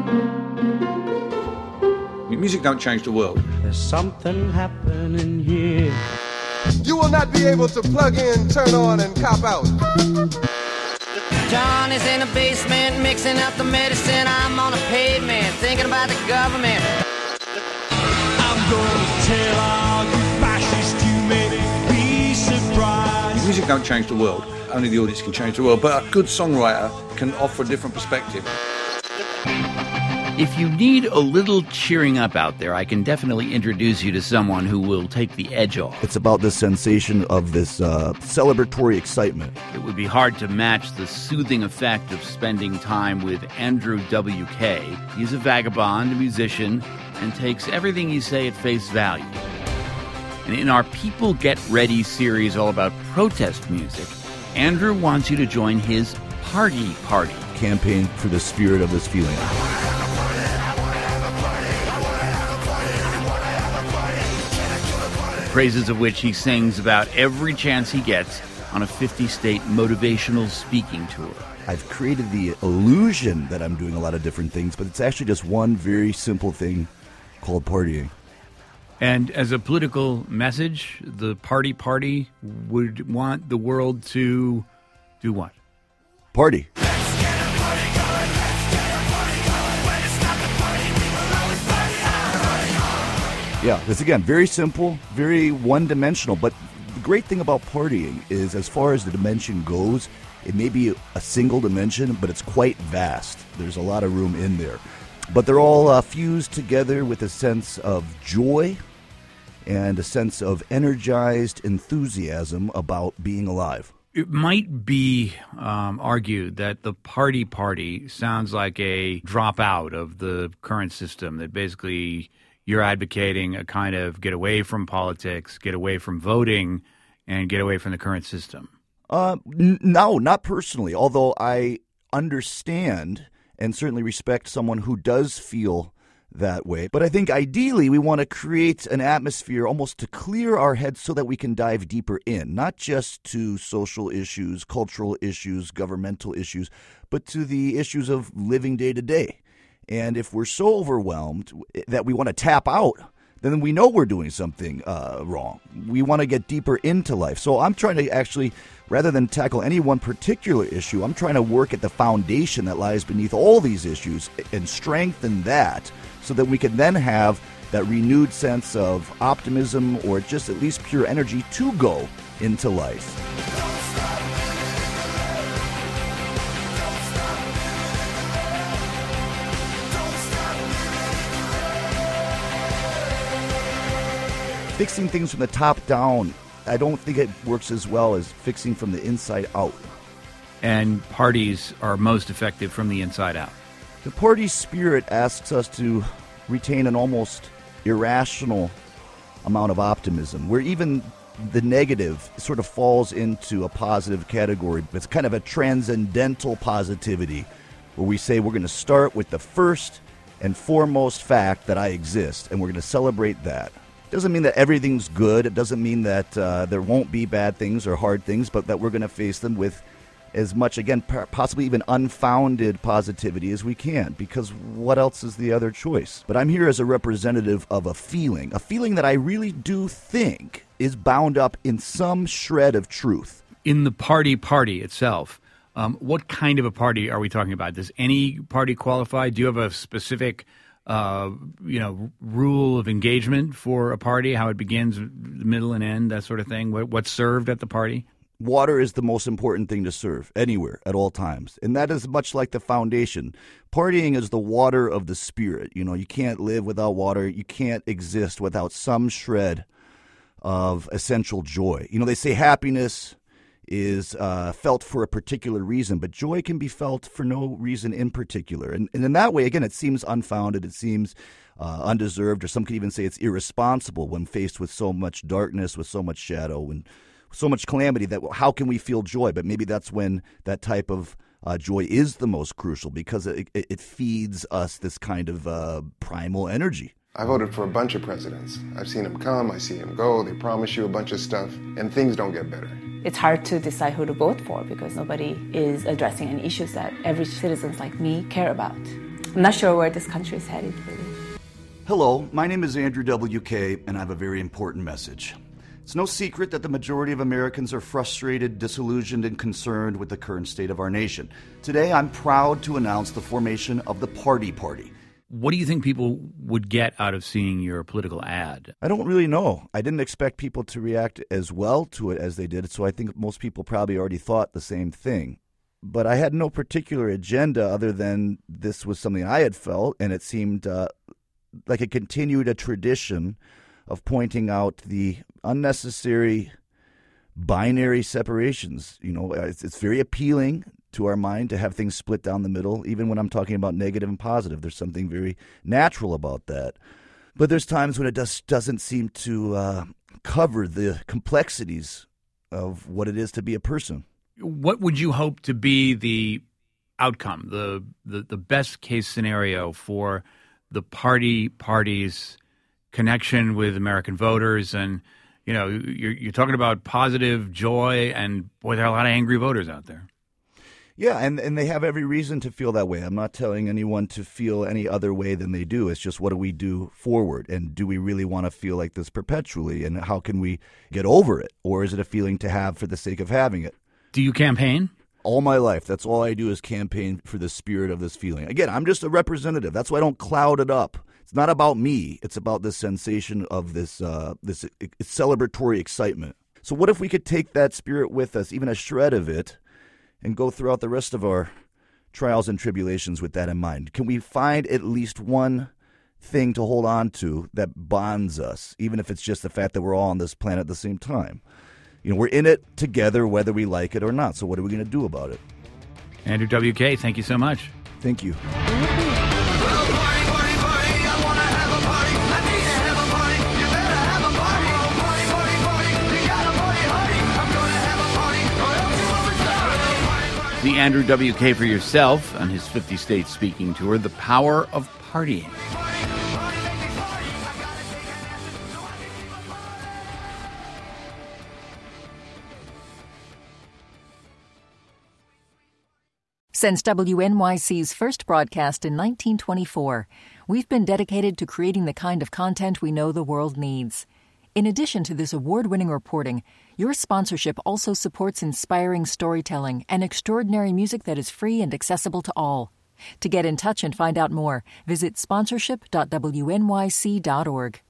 Music don't change the world. There's something happening here. You will not be able to plug in, turn on, and cop out. John is in the basement mixing up the medicine. I'm on the pavement thinking about the government. I'm gonna tell all you fascists you may be surprised. Music don't change the world. Only the audience can change the world. But a good songwriter can offer a different perspective. If you need a little cheering up out there, I can definitely introduce you to someone who will take the edge off. It's about this sensation of this celebratory excitement. It would be hard to match the soothing effect of spending time with Andrew W.K. He's a vagabond, a musician, and takes everything you say at face value. And in our People Get Ready series all about protest music, Andrew wants you to join his party campaign for the spirit of this feeling. Praises of which he sings about every chance he gets on a 50-state motivational speaking tour. I've created the illusion that I'm doing a lot of different things, but it's actually just one very simple thing called partying. And as a political message, the party would want the world to do what? Party. Yeah, it's again very simple, very one-dimensional, but the great thing about partying is as far as the dimension goes, it may be a single dimension, but it's quite vast. There's a lot of room in there. But they're all fused together with a sense of joy and a sense of energized enthusiasm about being alive. It might be argued that the party sounds like a dropout of the current system, that basically you're advocating a kind of get away from politics, get away from voting, and get away from the current system. No, not personally, although I understand and certainly respect someone who does feel that way. But I think ideally we want to create an atmosphere almost to clear our heads so that we can dive deeper in, not just to social issues, cultural issues, governmental issues, but to the issues of living day to day. And if we're so overwhelmed that we want to tap out, then we know we're doing something wrong. We want to get deeper into life. So I'm trying to actually, rather than tackle any one particular issue, I'm trying to work at the foundation that lies beneath all these issues and strengthen that so that we can then have that renewed sense of optimism or just at least pure energy to go into life. Fixing things from the top down, I don't think it works as well as fixing from the inside out. And parties are most effective from the inside out. The party spirit asks us to retain an almost irrational amount of optimism, where even the negative sort of falls into a positive category. It's kind of a transcendental positivity, where we say we're going to start with the first and foremost fact that I exist, and we're going to celebrate that. Doesn't mean that everything's good. It doesn't mean that there won't be bad things or hard things, but that we're going to face them with as much, again, possibly even unfounded positivity as we can, because what else is the other choice? But I'm here as a representative of a feeling that I really do think is bound up in some shred of truth. In the party itself, what kind of a party are we talking about? Does any party qualify? Do you have a specific rule of engagement for a party, how it begins, middle, and end, that sort of thing? What's served at the party? Water is the most important thing to serve anywhere at all times. And that is much like the foundation. Partying is the water of the spirit. You know, you can't live without water. You can't exist without some shred of essential joy. You know, they say happiness is felt for a particular reason, but joy can be felt for no reason in particular. And in that way, again, it seems unfounded, it seems undeserved, or some could even say it's irresponsible when faced with so much darkness, with so much shadow, and so much calamity, that how can we feel joy? But maybe that's when that type of joy is the most crucial, because it feeds us this kind of primal energy. I voted for a bunch of presidents. I've seen them come, I see them go, they promise you a bunch of stuff, and things don't get better. It's hard to decide who to vote for because nobody is addressing any issues that every citizen like me care about. I'm not sure where this country is headed, really. Hello, my name is Andrew W.K., and I have a very important message. It's no secret that the majority of Americans are frustrated, disillusioned, and concerned with the current state of our nation. Today, I'm proud to announce the formation of the Party Party. What do you think people would get out of seeing your political ad? I don't really know. I didn't expect people to react as well to it as they did, so I think most people probably already thought the same thing. But I had no particular agenda other than this was something I had felt, and it seemed like it continued a tradition of pointing out the unnecessary binary separations. You know, it's very appealing to our mind to have things split down the middle, even when I'm talking about negative and positive. There's something very natural about that. But there's times when it doesn't seem to cover the complexities of what it is to be a person. What would you hope to be the outcome, the best case scenario for the party's connection with American voters? And, you know, you're talking about positive joy, and boy, there are a lot of angry voters out there. Yeah, and they have every reason to feel that way. I'm not telling anyone to feel any other way than they do. It's just, what do we do forward? And do we really want to feel like this perpetually? And how can we get over it? Or is it a feeling to have for the sake of having it? Do you campaign? All my life. That's all I do is campaign for the spirit of this feeling. Again, I'm just a representative. That's why I don't cloud it up. It's not about me. It's about this sensation of this celebratory excitement. So what if we could take that spirit with us, even a shred of it, and go throughout the rest of our trials and tribulations with that in mind? Can we find at least one thing to hold on to that bonds us, even if it's just the fact that we're all on this planet at the same time? You know, we're in it together whether we like it or not, so what are we going to do about it? Andrew W.K., thank you so much. Thank you. The Andrew W.K. for yourself on his 50-state speaking tour, The Power of Partying. Since WNYC's first broadcast in 1924, we've been dedicated to creating the kind of content we know the world needs. In addition to this award-winning reporting, your sponsorship also supports inspiring storytelling and extraordinary music that is free and accessible to all. To get in touch and find out more, visit sponsorship.wnyc.org.